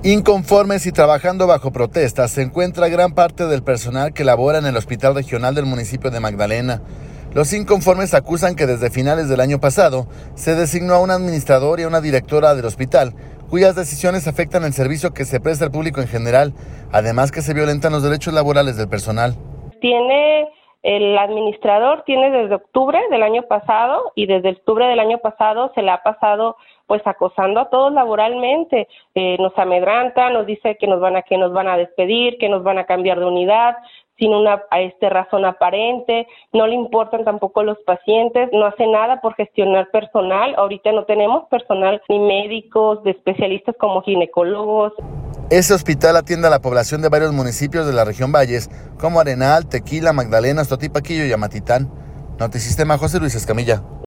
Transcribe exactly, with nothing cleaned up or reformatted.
Inconformes y trabajando bajo protestas se encuentra gran parte del personal que labora en el Hospital Regional del municipio de Magdalena. Los inconformes acusan que desde finales del año pasado se designó a un administrador y a una directora del hospital, cuyas decisiones afectan el servicio que se presta al público en general, además que se violentan los derechos laborales del personal. Tiene el administrador, tiene desde octubre del año pasado y desde octubre del año pasado se le ha pasado pues acosando a todos laboralmente, eh, nos amedranta, nos dice que nos van a que nos van a despedir, que nos van a cambiar de unidad sin una a este razón aparente, no le importan tampoco los pacientes, no hace nada por gestionar personal, ahorita no tenemos personal ni médicos, de especialistas como ginecólogos. Ese hospital atiende a la población de varios municipios de la región Valles, como Arenal, Tequila, Magdalena, Totipaquillo y Amatitán. Notisistema, José Luis Escamilla.